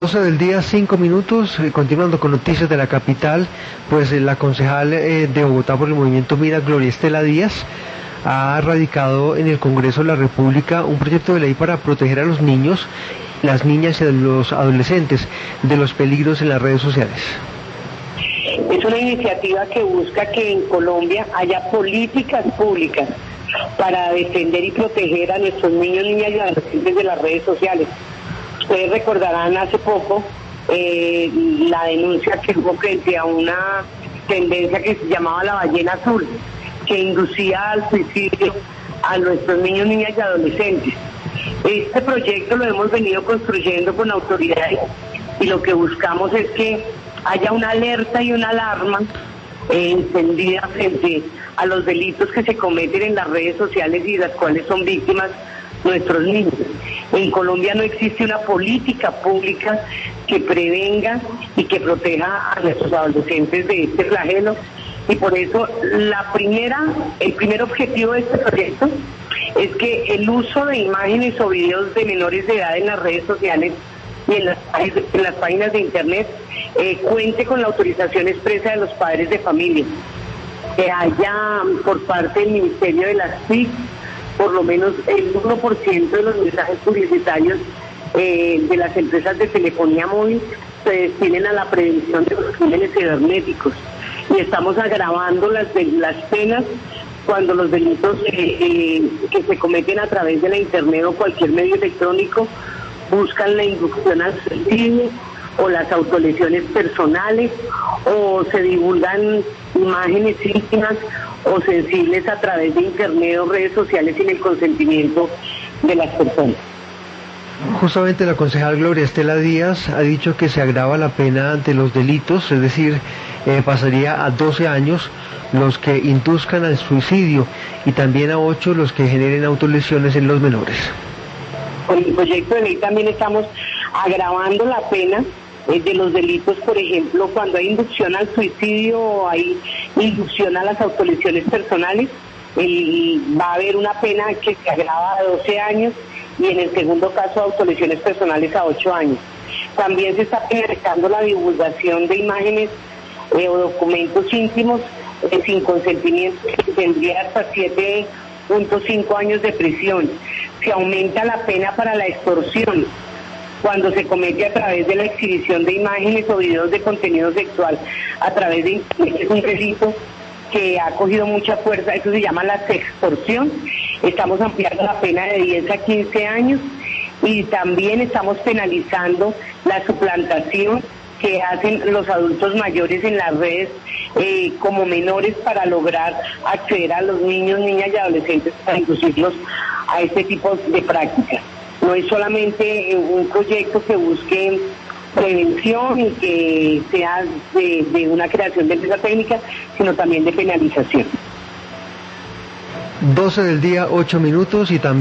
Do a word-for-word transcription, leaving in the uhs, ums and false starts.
doce del día, cinco minutos, eh, continuando con noticias de la capital, pues eh, la concejal eh, de Bogotá por el movimiento Mira, Gloria Estela Díaz, ha radicado en el Congreso de la República un proyecto de ley para proteger a los niños, las niñas y a los adolescentes de los peligros en las redes sociales. Es una iniciativa que busca que en Colombia haya políticas públicas para defender y proteger a nuestros niños, niñas y adolescentes de las redes sociales. Ustedes recordarán hace poco eh, la denuncia que hubo frente a una tendencia que se llamaba la ballena azul, que inducía al suicidio a nuestros niños, niñas y adolescentes. Este proyecto lo hemos venido construyendo con autoridades y lo que buscamos es que haya una alerta y una alarma eh, encendida frente a los delitos que se cometen en las redes sociales y de las cuales son víctimas nuestros niños. En Colombia no existe una política pública que prevenga y que proteja a nuestros adolescentes de este flagelo, y por eso la primera, el primer objetivo de este proyecto es que el uso de imágenes o videos de menores de edad en las redes sociales y en las, en las páginas de internet eh, cuente con la autorización expresa de los padres de familia, que haya por parte del Ministerio de las T I C por lo menos el uno por ciento de los mensajes publicitarios eh, de las empresas de telefonía móvil se destinen a la prevención de los crímenes cibernéticos, y estamos agravando las, las penas cuando los delitos eh, eh, que se cometen a través de la internet o cualquier medio electrónico buscan la inducción al suicidio o las autolesiones personales, o se divulgan imágenes íntimas o sensibles a través de internet o redes sociales sin el consentimiento de las personas. Justamente la concejal Gloria Estela Díaz ha dicho que se agrava la pena ante los delitos, es decir, eh, pasaría a doce años los que induzcan al suicidio y también a ocho los que generen autolesiones en los menores. Con el proyecto de ley también estamos agravando la pena eh, de los delitos, por ejemplo, cuando hay inducción al suicidio o hay inducción a las autolesiones personales, y va a haber una pena que se agrava a doce años, y en el segundo caso autolesiones personales a ocho años. También se está penalizando la divulgación de imágenes eh, o documentos íntimos eh, sin consentimiento, que tendría hasta siete punto cinco años de prisión. Se aumenta la pena para la extorsión cuando se comete a través de la exhibición de imágenes o videos de contenido sexual a través de internet. Es un delito que ha cogido mucha fuerza, eso se llama la sextorsión. Estamos ampliando la pena de diez a quince años, y también estamos penalizando la suplantación que hacen los adultos mayores en las redes eh, como menores para lograr acceder a los niños, niñas y adolescentes para inducirlos a este tipo de prácticas. No es solamente un proyecto que busque prevención y que sea de, de una creación de empresa técnica, sino también de penalización. doce del día, ocho minutos, y también